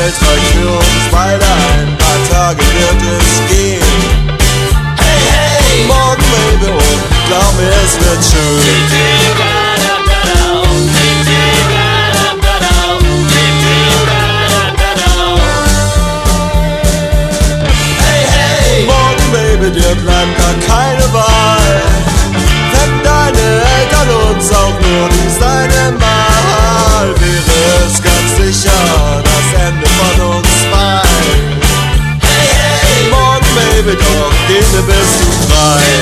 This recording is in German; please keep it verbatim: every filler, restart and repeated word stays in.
Geld reicht für uns beide, ein paar Tage wird es gehen. Hey, hey! Morgen, Baby, und glaub mir, es wird schön. Baby, dir bleibt gar keine Wahl. Wenn deine Eltern uns auch nur dies eine Mal, wäre es ganz sicher das Ende von uns beiden. Hey, hey, morgen, Baby, doch gehen wir, bist du frei.